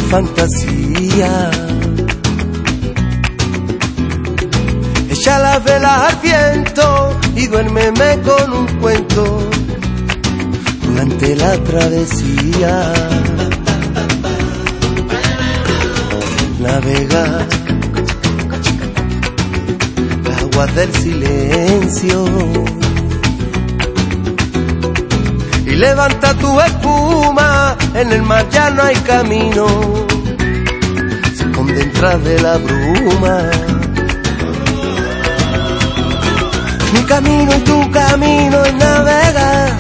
fantasía. Echa las velas al viento y duérmeme con un cuento durante la travesía. Navega las aguas del silencio y levanta tu espuma, en el mar ya no hay camino, se esconde detrás de la bruma. Mi camino y tu camino es navegar,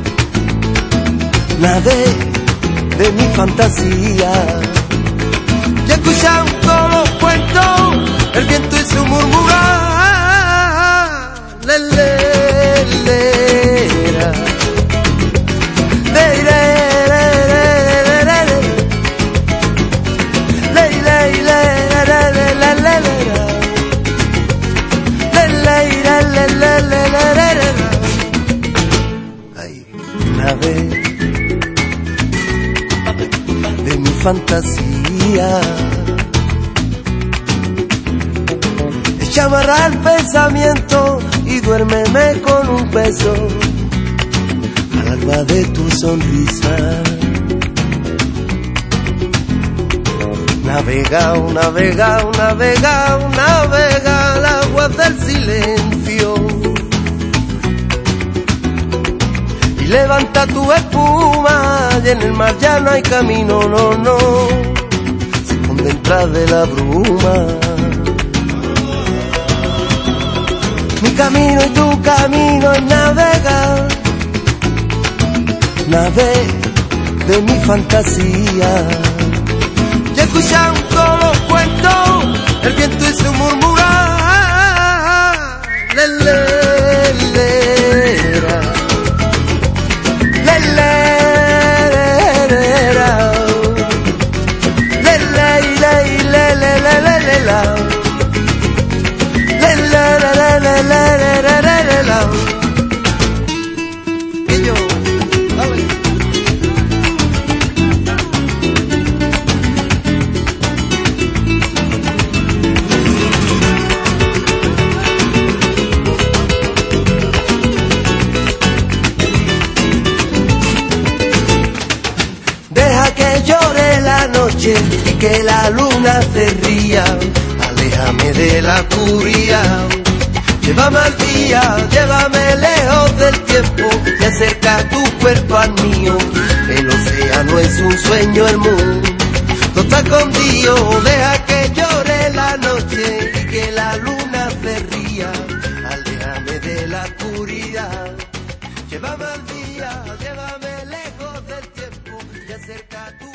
de mi fantasía. Y escuchando los cuentos, el viento y su murmurar, le, le, le, la. Ay, nave de mi fantasía, echa amarra el pensamiento y duérmeme con un beso al alba de tu sonrisa. Navega, navega, navega, navega al agua del silencio y levanta tu espuma, y en el mar ya no hay camino, no, no, se esconde detrás de la bruma. Mi camino y tu camino es navegar, de mi fantasía. Y escuchando los cuentos, el viento y su murmurar, le, le, le, la. Le, le, le, la. Le, le, le, le, le, le, le, la. Le, le, le, le, le, le, le, la. Y yo, dale. Que llore la noche y que la luna se ría, aléjame de la oscuridad, llévame al día, llévame lejos del tiempo y acerca tu cuerpo al mío. El océano es un sueño, el mundo está escondido. Deja que llore la noche y que la luna se ría, aléjame de la oscuridad, llévame al día, llévame lejos del tiempo y acerca tu